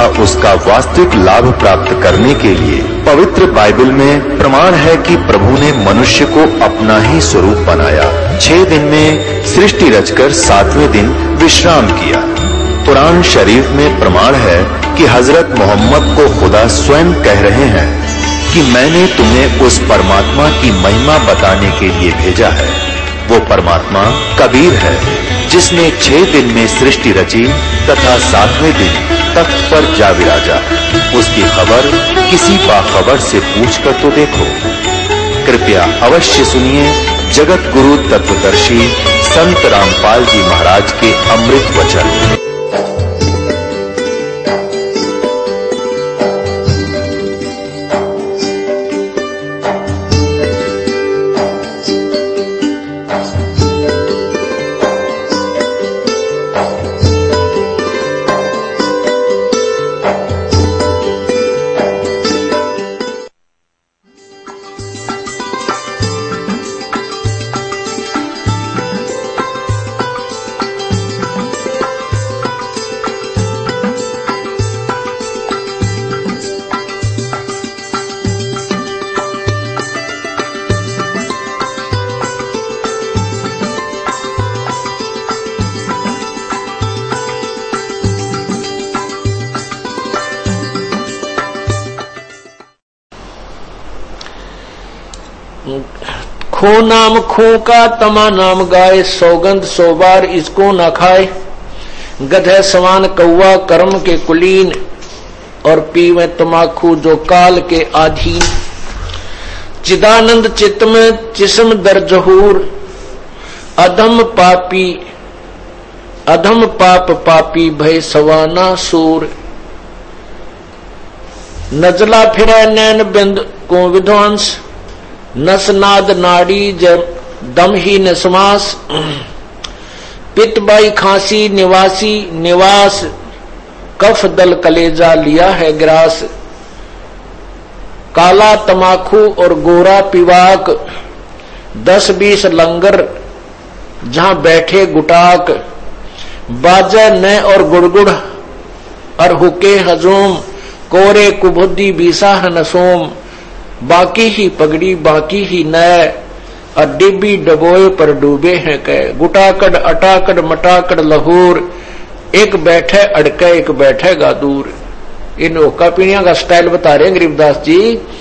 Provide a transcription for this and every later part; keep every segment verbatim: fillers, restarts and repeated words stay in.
तथा उसका वास्तविक लाभ प्राप्त करने के लिए पवित्र बाइबल में प्रमाण है कि प्रभु ने मनुष्य को अपना ही स्वरूप बनाया। छह दिन में सृष्टि रचकर सातवें दिन विश्राम किया। कुरान शरीफ में प्रमाण है कि हजरत मोहम्मद को खुदा स्वयं कह रहे हैं कि मैंने तुम्हें उस परमात्मा की महिमा बताने के लिए भेजा है। वो परमात्मा कबीर है जिसने छह दिन में सृष्टि रची तथा सातवें दिन तख्त पर जा विराजा। उसकी खबर किसी बाखबर से पूछकर तो देखो। कृपया अवश्य सुनिए जगत गुरु तत्वदर्शी संत रामपाल जी महाराज के अमृत वचन। खो नाम खो का तमा नाम गाय, सौगंध सौ बार इसको न खाए। गधे समान कौवा कर्म के कुलीन, और पीवे तमाखू जो काल के आधीन। चिदानंद चित्त में जिस्म दर जहूर, अधम पापी अधम पाप पापी भय सवाना सूर। नजला फिरे नैन बिंद को विध्वंस, नसनाद नाड़ी दमहीन समास। पितबाई खांसी निवासी निवास, कफ दल कलेजा लिया है ग्रास। काला तमाखू और गोरा पिवाक, दस बीस लंगर जहां बैठे गुटाक। बाजा न और गुड़गुड़ और हुके हजूम, कोरे कुबुद्धि बीसा है नसोम। बाकी ही पगड़ी बाकी ही नय, और डिब्बी डबोए पर डूबे हैं कह। गुटाकड़ अटाकड़ मटाकड़ लहूर, एक बैठे अड़के एक बैठेगा दूर। इन ओका पीणिया का स्टाइल बता रहे हैं गरीबदास जी।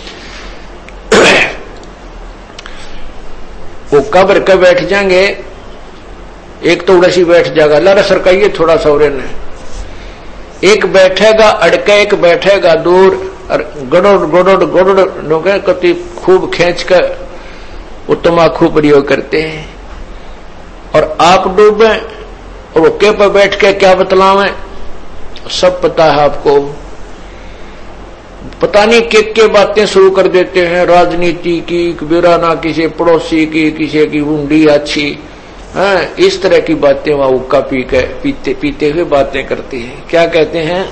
ओका भर के बैठ जाएंगे, एक तो उड़सी बैठ जाएगा, लड़ सरकाइए थोड़ा सौरे ने। एक बैठेगा अड़के एक बैठेगा दूर, और गड़ोड़ गड़ोड़ गड़ोड़ लोग कति खूब खींच कर वो तमाखू प्रयोग करते हैं। और आप डूबे और ओके पर बैठ के क्या बतलावें, सब पता है आपको। पता नहीं के के बातें शुरू कर देते हैं, राजनीति की, बिराना किसी पड़ोसी की, किसी की हुंडी अच्छी है, इस तरह की बातें वहां हुक्का पी के पीते पीते हुए बातें करते हैं। क्या कहते हैं,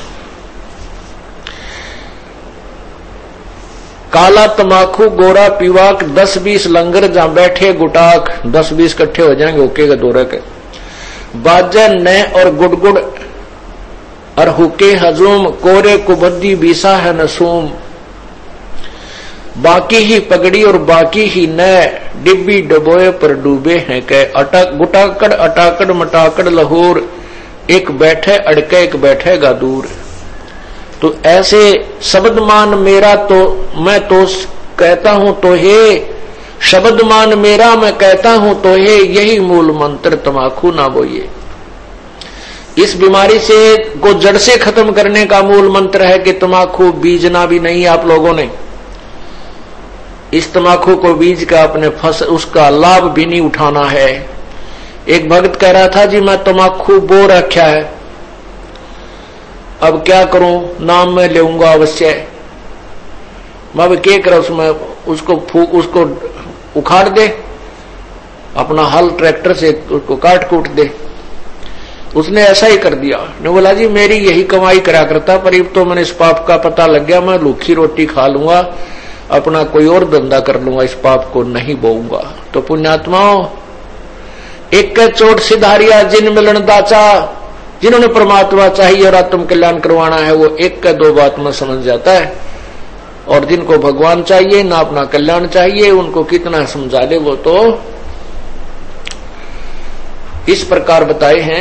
काला तमाखू गोरा पीवाक, दस बीस लंगर जहां बैठे गुटाक। दस बीस इकट्ठे हो जाएंगे ओके के दौरे के। बाजा न और गुड़गुड़ और हुके हजूम, कोरे कुबद्दी बीसा है नसूम। बाकी ही पगड़ी और बाकी ही न, डिब्बी डबोए पर डूबे हैं कह। अटक गुटाकड़ अटाकड़ मटाकड़ लहूर, एक बैठे अड़के एक बैठेगा दूर। तो ऐसे शब्द मान मेरा तो मैं तो कहता हूं तो हे, शब्द मान मेरा मैं कहता हूं तो हे, यही मूल मंत्र तमाकू ना बोइए। इस बीमारी से को जड़ से खत्म करने का मूल मंत्र है कि तमाकू बीजना भी नहीं आप लोगों ने। इस तमाकू को बीज का अपने फस उसका लाभ भी नहीं उठाना है। एक भक्त कह रहा था जी मैं तमाकू बो रखा है, अब क्या करूं, नाम में लेऊंगा अवश्य। मैं भी क्या करा उसमें, उसको फूक उसको उखाड़ दे, अपना हल ट्रैक्टर से उसको काट कूट दे। उसने ऐसा ही कर दिया। ने बोला जी मेरी यही कमाई करा करता, पर अब तो मैंने इस पाप का पता लग गया, मैं लूखी रोटी खा लूंगा, अपना कोई और धंधा कर लूंगा, इस पाप को नहीं बोऊंगा। तो पुण्यात्माओं, एक चोट सिधारिया जिन मिलन दाचा, जिन्होंने परमात्मा चाहिए और आत्म कल्याण करवाना है वो एक का दो बात में समझ जाता है, और जिनको भगवान चाहिए ना अपना कल्याण चाहिए उनको कितना समझा दे वो तो इस प्रकार बताए हैं।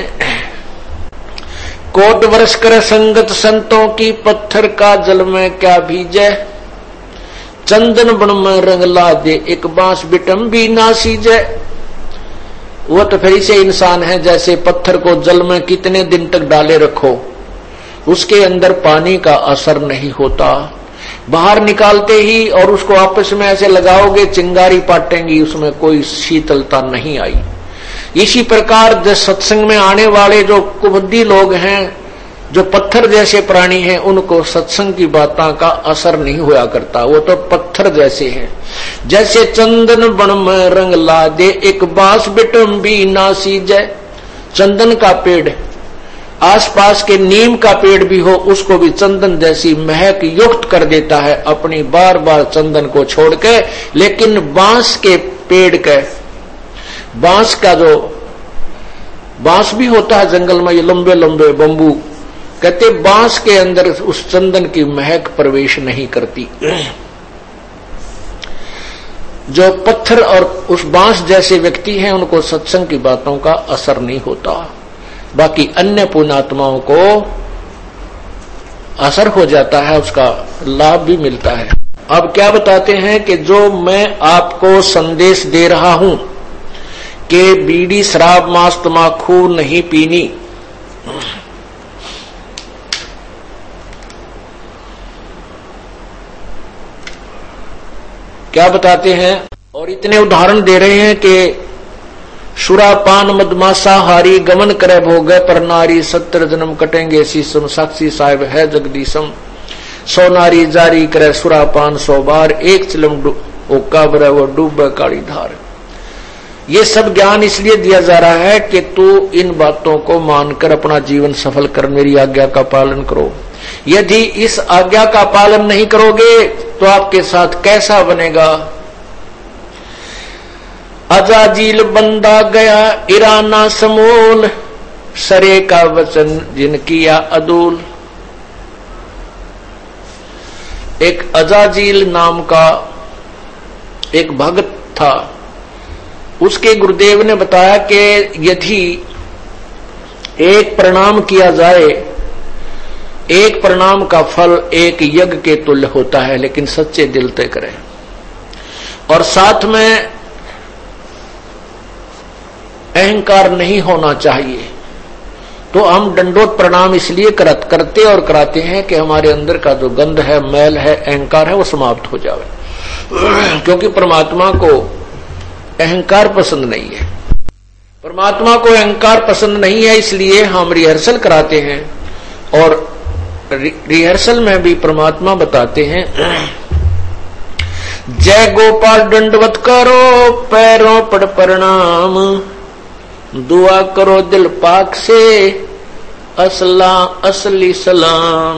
कोट वर्ष कर संगत संतों की, पत्थर का जल में क्या भीजे, चंदन बन में रंग ला दे, एक बांस बिटम भी ना सीजे। वो तो फिर से इंसान है, जैसे पत्थर को जल में कितने दिन तक डाले रखो उसके अंदर पानी का असर नहीं होता, बाहर निकालते ही और उसको आपस में ऐसे लगाओगे चिंगारी पाटेंगी, उसमें कोई शीतलता नहीं आई। इसी प्रकार जो सत्संग में आने वाले जो कुबुद्धि लोग हैं, जो पत्थर जैसे प्राणी हैं, उनको सत्संग की बातों का असर नहीं हुआ करता, वो तो पत्थर जैसे हैं। जैसे चंदन बन में रंग ला दे, एक बांस बिटम भी ना सीजे। चंदन का पेड़, आसपास के नीम का पेड़ भी हो उसको भी चंदन जैसी महक युक्त कर देता है अपनी बार बार चंदन को छोड़ के। लेकिन बांस के पेड़ के, बांस का जो बांस भी होता है जंगल में, ये लंबे लंबे बंबू, कहते बांस के अंदर उस चंदन की महक प्रवेश नहीं करती। जो पत्थर और उस बांस जैसे व्यक्ति हैं उनको सत्संग की बातों का असर नहीं होता, बाकी अन्य पुण्यात्माओं को असर हो जाता है, उसका लाभ भी मिलता है। अब क्या बताते हैं कि जो मैं आपको संदेश दे रहा हूं कि बीड़ी शराब मांस तमाकू नहीं पीनी, क्या बताते हैं, और इतने उदाहरण दे रहे हैं कि सुरापान मदमासाहारी गमन करे भोगे पर नारी, सत्तर जन्म कटेंगे शीशम, साक्षी साहिब है जगदीशम। सौ नारी जारी करे सुरापान सौ बार, एक चिलम ओका बरे वो डूबे काली धार। ये सब ज्ञान इसलिए दिया जा रहा है कि तू इन बातों को मानकर अपना जीवन सफल कर, मेरी आज्ञा का पालन करो। यदि इस आज्ञा का पालन नहीं करोगे तो आपके साथ कैसा बनेगा। अजाजील बंदा गया ईराना समूल, सरे का वचन जिन किया अदूल। एक अजाजील नाम का एक भक्त था, उसके गुरुदेव ने बताया कि यदि एक प्रणाम किया जाए, एक प्रणाम का फल एक यज्ञ के तुल्य होता है, लेकिन सच्चे दिल से करें। और साथ में अहंकार नहीं होना चाहिए। तो हम दंडोत प्रणाम इसलिए करते और कराते हैं कि हमारे अंदर का जो गंध है, मैल है, अहंकार है, वो समाप्त हो जाए। क्योंकि परमात्मा को अहंकार पसंद नहीं है, परमात्मा को अहंकार पसंद नहीं है, इसलिए हम रिहर्सल कराते हैं। और रिहर्सल में भी परमात्मा बताते हैं, जय गोपाल दंडवत करो पैरों पर प्रणाम, दुआ करो दिल पाक से असला असली सलाम।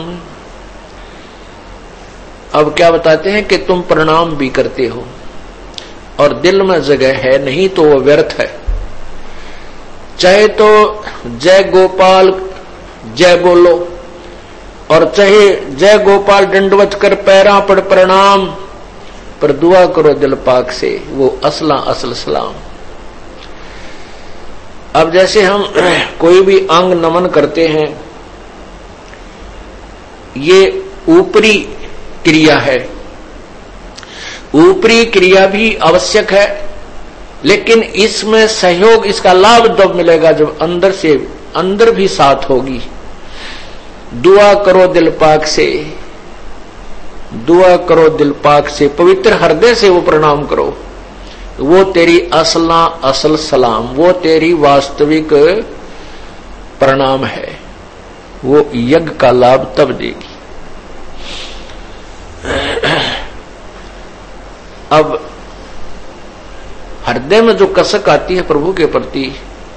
अब क्या बताते हैं कि तुम प्रणाम भी करते हो और दिल में जगह है नहीं तो वो व्यर्थ है। चाहे तो जय गोपाल जय बोलो, और चाहे जय गोपाल दंडवत कर पैरा पड़ प्रणाम, पर दुआ करो दिल पाक से, वो असला असल सलाम। अब जैसे हम कोई भी अंग नमन करते हैं, ये ऊपरी क्रिया है, ऊपरी क्रिया भी आवश्यक है, लेकिन इसमें सहयोग, इसका लाभ तब मिलेगा जब अंदर से अंदर भी साथ होगी। दुआ करो दिल पाक से, दुआ करो दिल पाक से, पवित्र हृदय से वो प्रणाम करो, वो तेरी असला असल सलाम, वो तेरी वास्तविक प्रणाम है, वो यज्ञ का लाभ तब देगी। अब हृदय में जो कसक आती है प्रभु के प्रति,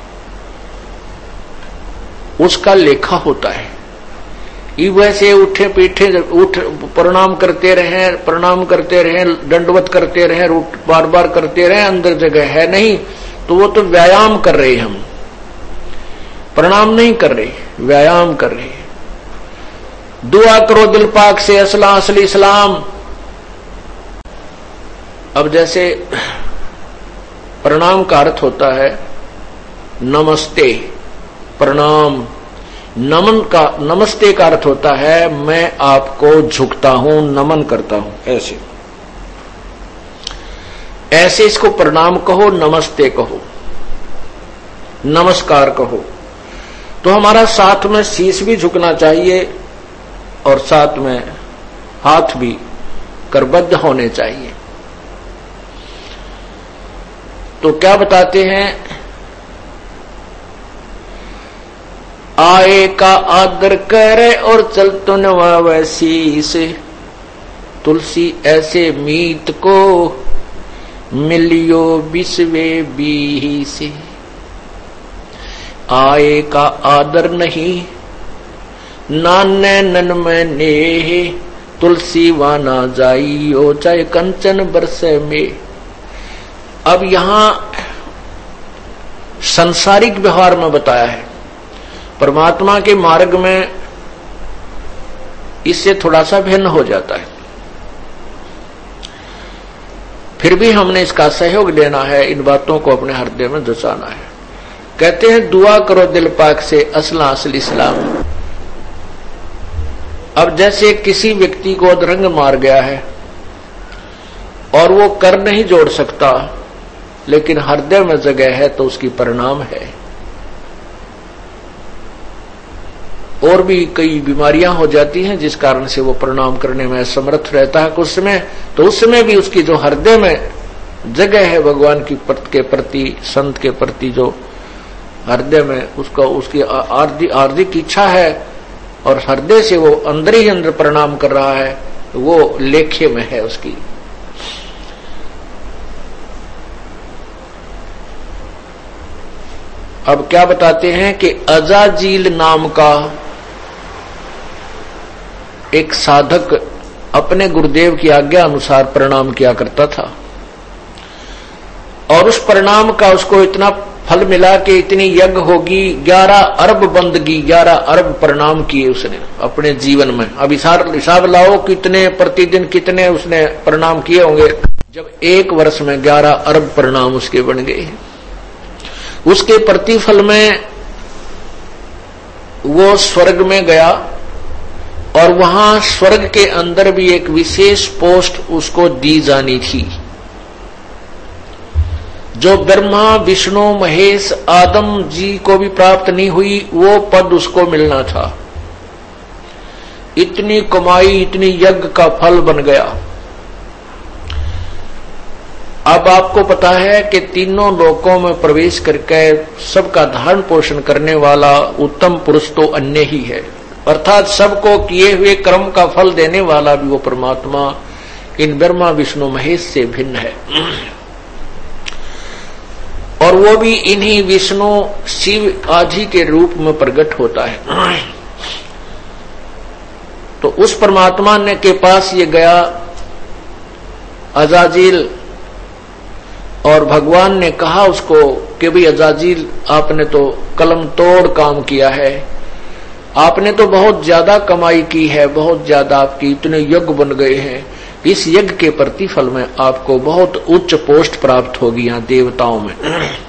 उसका लेखा होता है। वैसे उठे पीठे उठ प्रणाम करते रहे, प्रणाम करते रहे, दंडवत करते रहे, बार बार करते रहे, अंदर जगह है नहीं, तो वो तो व्यायाम कर रहे हम। प्रणाम नहीं कर रहे, व्यायाम कर रहे। दुआ करो दिल पाक से, असला असली इस्लाम। अब जैसे प्रणाम का अर्थ होता है नमस्ते, प्रणाम। नमन का, नमस्ते का अर्थ होता है मैं आपको झुकता हूं, नमन करता हूं। ऐसे ऐसे इसको प्रणाम कहो, नमस्ते कहो, नमस्कार कहो। तो हमारा साथ में शीश भी झुकना चाहिए और साथ में हाथ भी करबद्ध होने चाहिए। तो क्या बताते हैं, आए का आदर करे और चल तो नवावे शीस, तुलसी ऐसे मीत को मिलियो बिस्वे बीस। आए का आदर नहीं नाने नन में नेह, तुलसी वाना जाइयो चाहे कंचन बरसे में। अब यहां संसारिक व्यवहार में बताया है, परमात्मा के मार्ग में इससे थोड़ा सा भिन्न हो जाता है। फिर भी हमने इसका सहयोग लेना है, इन बातों को अपने हृदय में दसाना है। कहते हैं दुआ करो दिल पाक से, असला असल इस्लाम। अब जैसे किसी व्यक्ति को अधरंग मार गया है और वो कर नहीं जोड़ सकता, लेकिन हृदय में जगह है तो उसकी परिणाम है। और भी कई बीमारियां हो जाती हैं जिस कारण से वो प्रणाम करने में असमर्थ रहता है कुछ समय, तो उस समय भी उसकी जो हृदय में जगह है भगवान की के प्रति, संत के प्रति, जो हृदय में उसका उसकी आर्थिक इच्छा है और हृदय से वो अंदर ही अंदर प्रणाम कर रहा है, वो लेखे में है उसकी। अब क्या बताते हैं कि अजाजील नाम का एक साधक अपने गुरुदेव की आज्ञा अनुसार प्रणाम किया करता था, और उस प्रणाम का उसको इतना फल मिला कि इतनी यज्ञ होगी, ग्यारह अरब बंदगी, ग्यारह अरब प्रणाम किए उसने अपने जीवन में। अब हिसाब लाओ कितने प्रतिदिन कितने उसने प्रणाम किए होंगे, जब एक वर्ष में ग्यारह अरब प्रणाम उसके बन गए। उसके प्रतिफल में वो स्वर्ग में गया, और वहां स्वर्ग के अंदर भी एक विशेष पोस्ट उसको दी जानी थी, जो ब्रह्मा विष्णु महेश आदम जी को भी प्राप्त नहीं हुई, वो पद उसको मिलना था। इतनी कमाई, इतनी यज्ञ का फल बन गया। अब आपको पता है कि तीनों लोकों में प्रवेश करके सबका धारण पोषण करने वाला उत्तम पुरुष तो अन्य ही है, अर्थात सबको किए हुए कर्म का फल देने वाला भी वो परमात्मा इन ब्रह्मा विष्णु महेश से भिन्न है। और वो भी इन्हीं विष्णु शिव आदि के रूप में प्रकट होता है। तो उस परमात्मा ने के पास ये गया अजाजिल, और भगवान ने कहा उसको कि भाई अजाजिल, आपने तो कलम तोड़ काम किया है, आपने तो बहुत ज्यादा कमाई की है, बहुत ज्यादा आपकी इतने यज्ञ बन गए हैं, इस यज्ञ के प्रतिफल में आपको बहुत उच्च पोस्ट प्राप्त होगी यहां देवताओं में।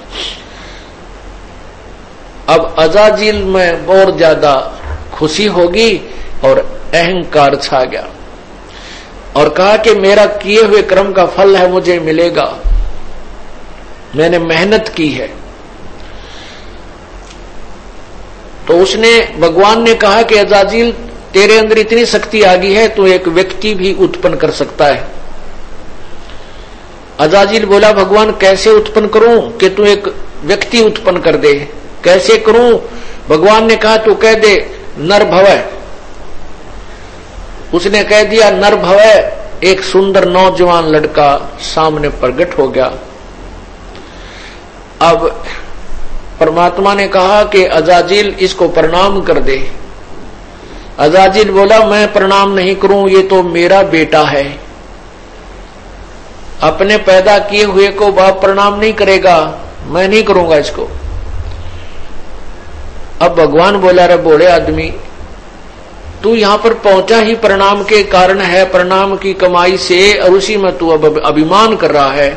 अब अजाजिल में बहुत ज्यादा खुशी होगी और अहंकार छा गया, और कहा कि मेरा किए हुए कर्म का फल है, मुझे मिलेगा, मैंने मेहनत की है। तो उसने, भगवान ने कहा कि अजाजिल तेरे अंदर इतनी शक्ति आ गई है, तो एक व्यक्ति भी उत्पन्न कर सकता है। अजाजिल बोला, भगवान कैसे उत्पन्न करूं कि तू एक व्यक्ति उत्पन्न कर दे, कैसे करूं? भगवान ने कहा तू कह दे नर भवय। उसने कह दिया नर भवय, एक सुंदर नौजवान लड़का सामने प्रकट हो गया। अब परमात्मा ने कहा कि अजाजिल इसको प्रणाम कर दे। अजाजिल बोला मैं प्रणाम नहीं करूं, ये तो मेरा बेटा है, अपने पैदा किए हुए को बाप प्रणाम नहीं करेगा, मैं नहीं करूंगा इसको। अब भगवान बोला, रे बोले आदमी, तू यहां पर पहुंचा ही प्रणाम के कारण है, प्रणाम की कमाई से, और उसी में तू अब अभिमान कर रहा है।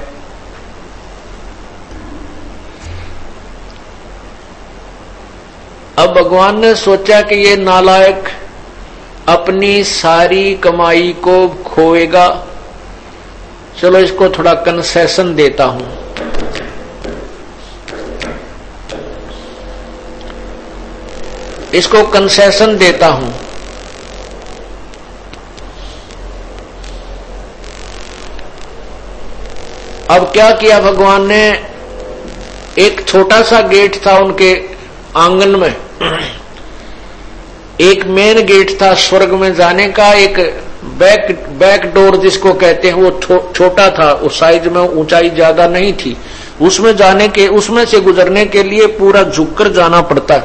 अब भगवान ने सोचा कि ये नालायक अपनी सारी कमाई को खोएगा, चलो इसको थोड़ा कंसेशन देता हूं। इसको कंसेशन देता हूं। अब क्या किया भगवान ने, एक छोटा सा गेट था उनके आंगन में, एक मेन गेट था स्वर्ग में जाने का, एक बैक बैक डोर जिसको कहते हैं वो छो, छोटा था, उस साइज में ऊंचाई ज्यादा नहीं थी, उसमें जाने के उसमें से गुजरने के लिए पूरा झुककर जाना पड़ता।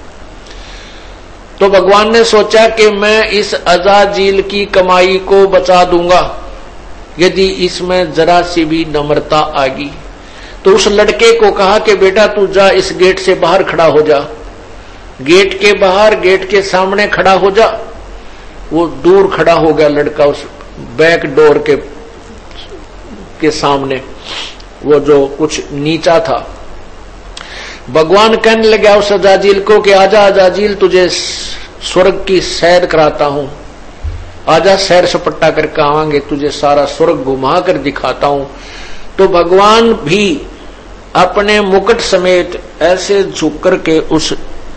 तो भगवान ने सोचा कि मैं इस अजाजील की कमाई को बचा दूंगा यदि इसमें जरा सी भी नम्रता आएगी। तो उस लड़के को कहा कि बेटा तू जा, इस गेट से बाहर खड़ा हो जा, गेट के बाहर, गेट के सामने खड़ा हो जा। वो दूर खड़ा हो गया लड़का उस बैक डोर के के सामने, वो जो कुछ नीचा था। भगवान कहने लगा उस अजाजील को कि आजा अजाजील, तुझे स्वर्ग की सैर कराता हूं, आजा सैर सपट्टा करके आवांगे, तुझे सारा स्वर्ग घुमा कर दिखाता हूं। तो भगवान भी अपने मुकुट समेत ऐसे झुक करके उस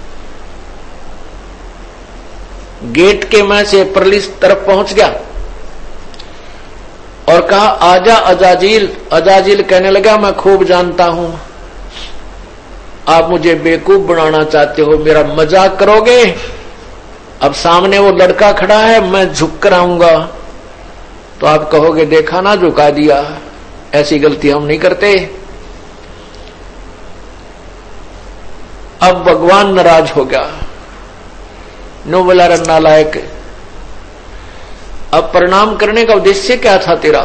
गेट के में से परली तरफ पहुंच गया और कहा आजा अजाजील। अजाजील कहने लगा मैं खूब जानता हूं आप मुझे बेवकूफ बनाना चाहते हो, मेरा मजाक करोगे। अब सामने वो लड़का खड़ा है, मैं झुक कर आऊंगा तो आप कहोगे देखा ना झुका दिया, ऐसी गलती हम नहीं करते। अब भगवान नाराज हो गया, नो बोला रे नालायक, अब प्रणाम करने का उद्देश्य क्या था तेरा?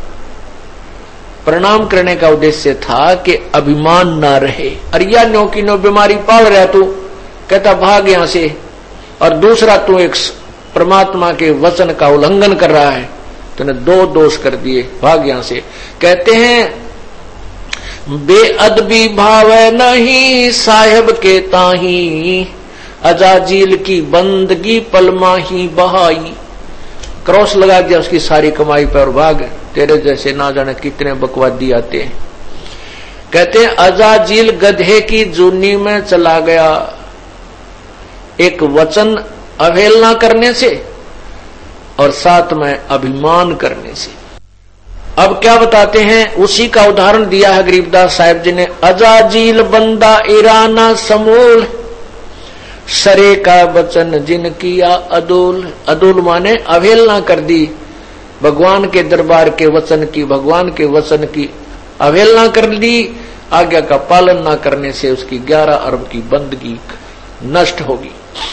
प्रणाम करने का उद्देश्य था कि अभिमान ना रहे। अरिया नो की नो बीमारी पाल रहा तू, कहता भाग यहां से, और दूसरा तू एक परमात्मा के वचन का उल्लंघन कर रहा है, तूने दो दोष कर दिए, भाग यहां से। कहते हैं बेअदबी भाव नहीं साहेब के ताही, अजाजील की बंदगी पलमा ही बहाई। क्रॉस लगा दिया उसकी सारी कमाई पर और भाग। तेरे जैसे ना जाने कितने बकवादी आते हैं। कहते हैं अजाजील गधे की जूनी में चला गया, एक वचन अवहेलना करने से और साथ में अभिमान करने से। अब क्या बताते हैं, उसी का उदाहरण दिया है गरीबदास साहिब जी ने। अजाजील बंदा ईराना समूल, सरे का वचन जिन किया अदूल। अदूल माने अवहेलना कर दी भगवान के दरबार के वचन की, भगवान के वचन की अवहेलना कर दी। आज्ञा का पालन न करने से उसकी ग्यारह अरब की बंदगी नष्ट होगी।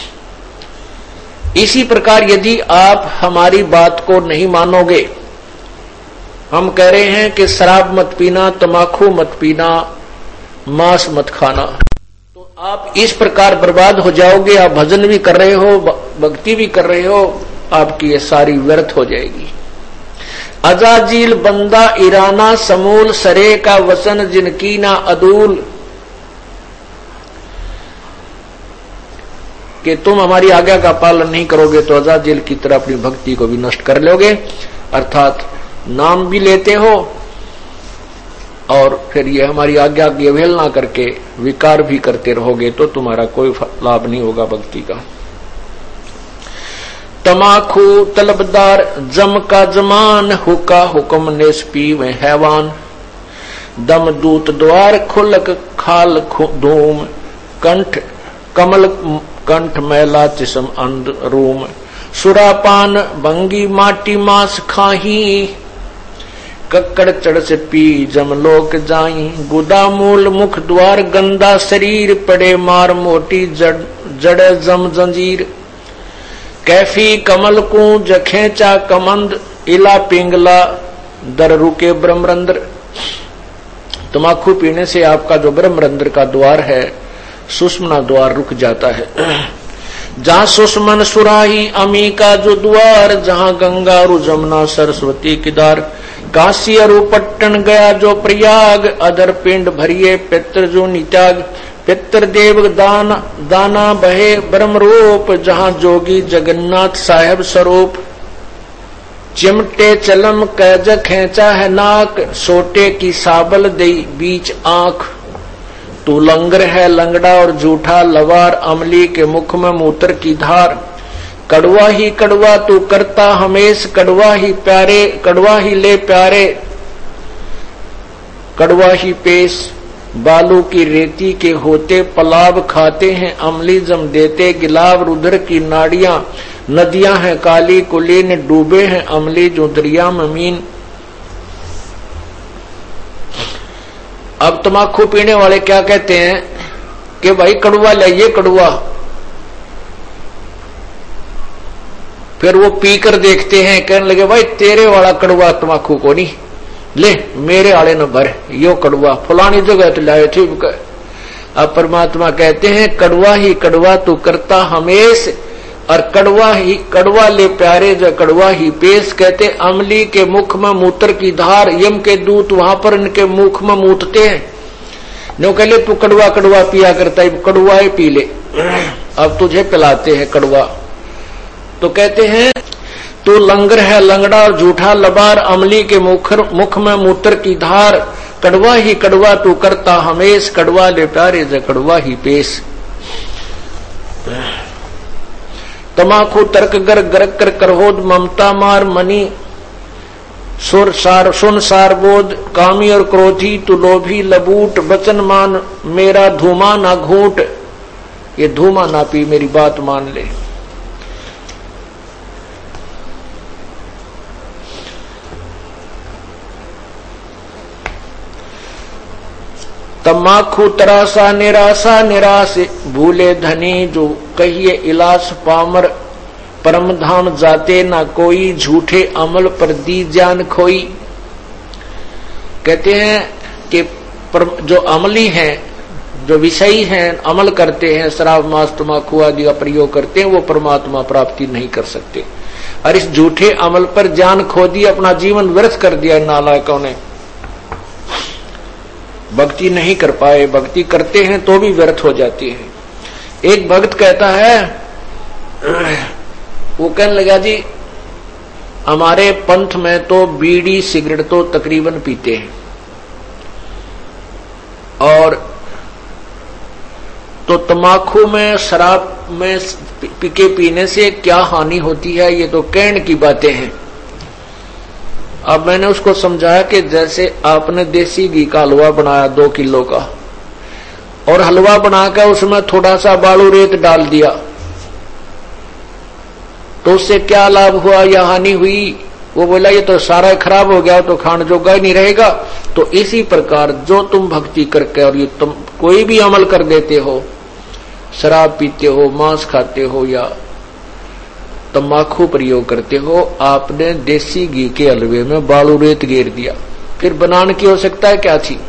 इसी प्रकार यदि आप हमारी बात को नहीं मानोगे, हम कह रहे हैं कि शराब मत पीना, तमाकू मत पीना, मांस मत खाना, तो आप इस प्रकार बर्बाद हो जाओगे। आप भजन भी कर रहे हो, भक्ति भी कर रहे हो, आपकी ये सारी व्यर्थ हो जाएगी। अजाजील बंदा ईराना समूल, सरे का वचन जिनकी ना अदूल, कि तुम हमारी आज्ञा का पालन नहीं करोगे तो अजाजील की तरह अपनी भक्ति को भी नष्ट कर लोगे। अर्थात नाम भी लेते हो और फिर ये हमारी आज्ञा की अवहेलना करके विकार भी करते रहोगे, तो तुम्हारा कोई लाभ नहीं होगा भक्ति का। तमाकू तलबदार जम का जमान, हुक्का हुक्म नेस पीवे हैवान। दम दूत द्वार खुलक खाल धूम, कंठ कमल कंठ मैला चिसम अंध रूम। सुरापान भंगी माटी मांस खाही, कक्कड़ चढ़ से पी जम लोक जाई। गुदा मूल मुख द्वार गंदा शरीर, पड़े मार मोटी जड़ जड़ जम जंजीर। कैफी कमल को जखेचा कमंद, इला पिंगला दर रुके ब्रह्मरंध्र। तमाकू पीने से आपका जो ब्रह्मरंध्र का द्वार है सुषमना द्वार रुक जाता है। जहाँ सुषमन सुराही अमी का जो द्वार, जहाँ गंगा और जमुना सरस्वती किदार, काशी और पट्टन गया जो प्रयाग, अधर पिंड भरिए पित्र जो नित्याग, पित्र देव दान दाना बहे ब्रह्म रूप, जहाँ जोगी जगन्नाथ साहेब स्वरूप, चिमटे चलम कैज खेचा है नाक, सोटे की साबल दई बीच आंख, तू लंगर है लंगड़ा और झूठा लवार, अमली के मुख में मूत्र की धार, कड़वा ही कड़वा तू करता हमेश, कड़वा ही प्यारे कड़वा ही ले प्यारे, कड़वा ही पेश, बालू की रेती के होते पलाब खाते हैं, अमली जम देते गिलाब, रुद्र की नाड़ियां नदियां हैं काली कुलीन, डूबे हैं अमली जो दरिया में मीन। अब तमाकू पीने वाले क्या कहते हैं कि भाई कड़वा लाइए कड़वा, फिर वो पीकर देखते हैं, कहने लगे भाई तेरे वाला कड़वा तमाकू को नहीं, ले मेरे आले न भर, यो कड़वा फलानी जगह तो लाए थे। अब परमात्मा कहते हैं कड़वा ही कड़वा तू करता हमेश, और कड़वा ही कड़वा ले प्यारे जो कड़वा ही पेश, कहते अमली के मुख में मूत्र की धार, यम के दूत वहां पर इनके मुख में मूतते हैं, नो कहले तू कड़वा कड़वा पिया करता है, कड़वा ही पी ले, अब तुझे पिलाते हैं कड़वा। तो कहते हैं तू लंगर है लंगड़ा और झूठा लबार, अमली के मुख मुख में मूत्र की धार, कड़वा ही कड़वा तू करता हमेश, कड़वा ले प्यारे जो कड़वा ही पेश। तमाकू तर्क गर गरक कर करहोद, ममता मार मनी सुर सार सुन सार बोध, कामी और क्रोधी तू लोभी लबूट, बचन मान मेरा धूमा ना घूट, ये धूमा ना पी मेरी बात मान ले। तमाकू तरासा निराशा निराश, भूले धनी जो कहिए इलास पामर, परम धाम जाते ना कोई, झूठे अमल पर दी जान खोई। कहते हैं कि जो अमली हैं, जो विषयी हैं, अमल करते हैं, शराब मांस तमाकू आदि का प्रयोग करते हैं, वो परमात्मा प्राप्ति नहीं कर सकते। और इस झूठे अमल पर जान खो दी, अपना जीवन व्यर्थ कर दिया नालायकों ने, भक्ति नहीं कर पाए, भक्ति करते हैं तो भी व्यर्थ हो जाती है। एक भक्त कहता है, वो कहने लगा जी हमारे पंथ में तो बीड़ी सिगरेट तो तकरीबन पीते हैं, और तो तमाकू में शराब में पीके पीने से क्या हानि होती है, ये तो कहने की बातें हैं। अब मैंने उसको समझाया कि जैसे आपने देसी घी का हलवा बनाया दो किलो का, और हलवा बनाकर उसमें थोड़ा सा बालू रेत डाल दिया, तो उससे क्या लाभ हुआ या हानि हुई? वो बोला ये तो सारा खराब हो गया, तो खाने जोगा ही नहीं रहेगा। तो इसी प्रकार जो तुम भक्ति करके और ये तुम कोई भी अमल कर देते हो, शराब पीते हो, मांस खाते हो या तम्बाकू प्रयोग करते हो, आपने देसी घी के हलवे में बालू रेत गेर दिया, फिर बनाने की हो सकता है क्या थी।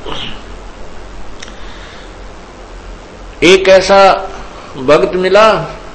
एक ऐसा भक्त मिला,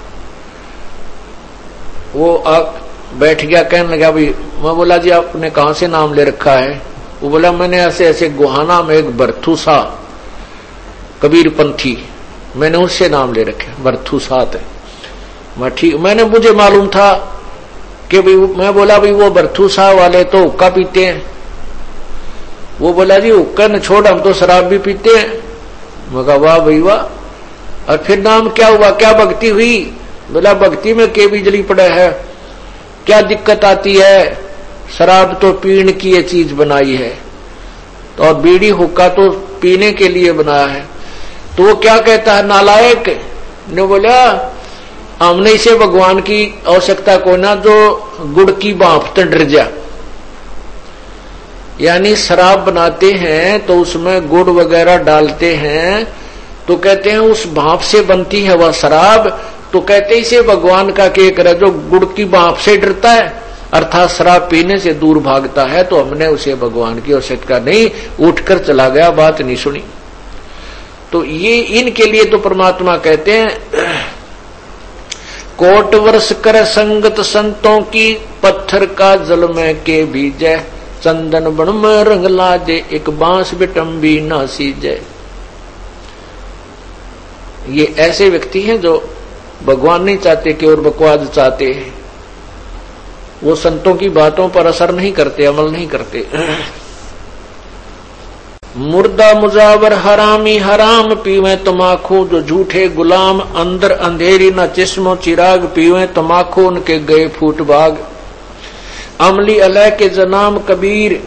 वो आप बैठ गया, कहने लगा भाई, मैं बोला जी आपने कहां से नाम ले रखा है? वो बोला मैंने ऐसे ऐसे गोहाना में एक बर्थू सा कबीर पंथी, मैंने उससे नाम ले रखे, बर्थू सात है। मैं ठीक, मैंने मुझे मालूम था कि भाई, मैं बोला भाई वो बर्थू सा वाले तो हुक्का पीते हैं। वो बोला जी हुक्का न छोड़, हम तो शराब भी पीते हैं। मैं कहा वाह भाई वाह, और फिर नाम क्या हुआ, क्या भक्ति हुई? बोला भक्ति में के बिजली पड़ा है, क्या दिक्कत आती है, शराब तो पीने की ये चीज बनाई है, तो और बीड़ी हुक्का तो पीने के लिए बनाया है। तो वो क्या कहता है नालायक ने, बोला हमने इसे भगवान की आवश्यकता को ना, जो गुड़ की भाप तो डर जा, यानी शराब बनाते हैं तो उसमें गुड़ वगैरह डालते हैं, तो कहते हैं उस भाप से बनती है वह शराब, तो कहते हैं इसे भगवान का के करे जो गुड़ की भाप से डरता है, अर्थात शराब पीने से दूर भागता है, तो हमने उसे भगवान की आवश्यकता नहीं, उठकर चला गया, बात नहीं सुनी। तो ये इनके लिए तो परमात्मा कहते हैं कोट वर्ष कर संगत संतों की, पत्थर का जल में के बीजे, चंदन बन में रंग ला दे, एक बांस बिटम्बी ना सीजे। ये ऐसे व्यक्ति हैं जो भगवान नहीं चाहते कि और बकवाद चाहते हैं, वो संतों की बातों पर असर नहीं करते, अमल नहीं करते। मुर्दा मुजावर हरामी हराम पीवे तमाखू, जो झूठे गुलाम अंदर अंधेरी न चिश्मो चिराग, पीवे तमाखू उनके गए फूट भाग। अमली अलह के जनाम कबीर,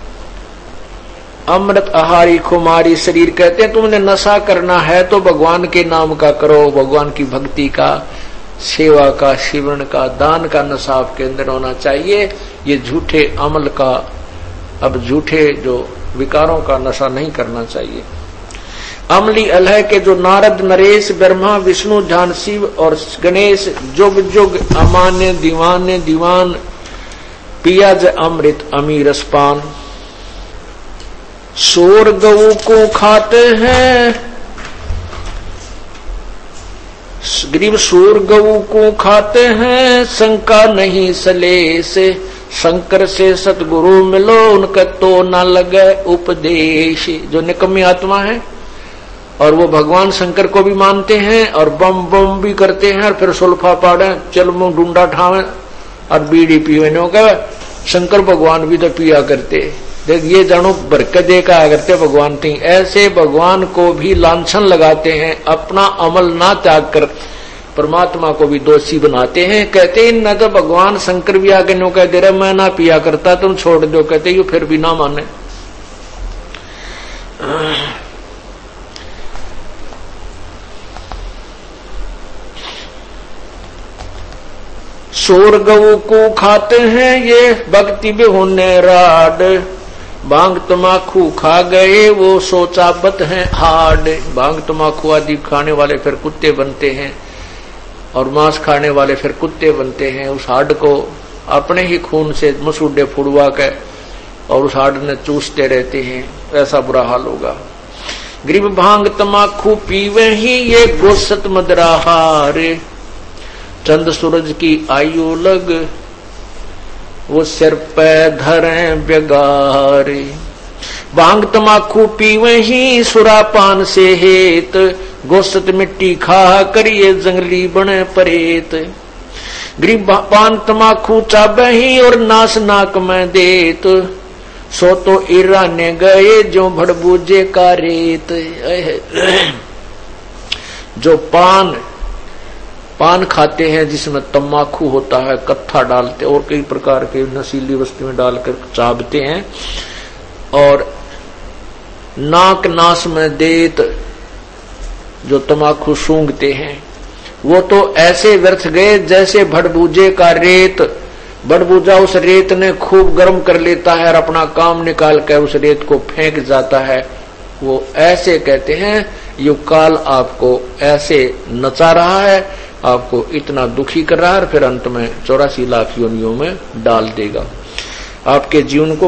अमृत आहारी खुमारी शरीर। कहते हैं तुमने नशा करना है तो भगवान के नाम का करो, भगवान की भक्ति का, सेवा का, शिवरण का, दान का नशा आपके अंदर होना चाहिए। ये झूठे अमल का, अब झूठे जो विकारों का नशा नहीं करना चाहिए। अमली अलह के जो नारद नरेश ब्रह्मा विष्णु ध्यान शिव और गणेश, जुग जुग अमान्य दीवाने दीवान, पिया ज अमृत अमीरस पान। शोर गऊ को खाते हैं गरीब, शोर गऊ को खाते हैं, शंका नहीं सलेस, शंकर से सतगुरु मिलो, उनका तो ना लगे उपदेश। जो निकम्मी आत्मा है और वो भगवान शंकर को भी मानते हैं और बम बम भी करते हैं और फिर सुल्फा पाड़े, चल मुंह ढूंढा ठावे और बीड़ी पीवे नो का, शंकर भगवान भी तो पिया करते। देख ये जानो बरकत दे का करते भगवान थी। ऐसे भगवान को भी लांछन लगाते हैं, अपना अमल ना त्याग कर परमात्मा को भी दोषी बनाते हैं। कहते हैं न तो भगवान शंकर भी आगे नो कह दे रहे मैं ना पिया करता, तुम छोड़ दो। कहते ये फिर भी ना माने। शोर गऊ को खाते हैं ये भक्ति भी होने राड, भांग तमाखू खा गए वो सोचाबत है हाड। भांग तमाखू आदि खाने वाले फिर कुत्ते बनते हैं और मांस खाने वाले फिर कुत्ते बनते हैं। उस हाड को अपने ही खून से मसूडे फुड़वा के और उस हाड ने चूसते रहते हैं, ऐसा बुरा हाल होगा। गरीब भांग तमाखू पीवे ही ये गोसत मदराहार, चंद सूरज की आयु लग वो सिर पे धरे बेगारे। भांग तमाखू पीवे ही सुरापान से हेत, गोसत मिट्टी खा करिए जंगली बने परेत। गरीब पान तमाखू चाबे ही और नास नाक में देत, सो तो ईराने गए जो भड़बूजे का रेत। जो पान पान खाते हैं जिसमें तम्बाकू होता है, कत्था डालते और कई प्रकार के नशीली वस्तुएं डालकर चाबते हैं, और नाक नास में देत जो तम्बाकू सूंघते हैं, वो तो ऐसे व्यर्थ गए जैसे भड़बूजे का रेत। भड़बूजा उस रेत ने खूब गर्म कर लेता है और अपना काम निकाल कर उस रेत को फेंक जाता है। वो ऐसे कहते हैं यो काल आपको ऐसे नचा रहा है, आपको इतना दुखी कर रहा है और फिर अंत में चौरासी लाख योनियों में डाल देगा। आपके जीवन को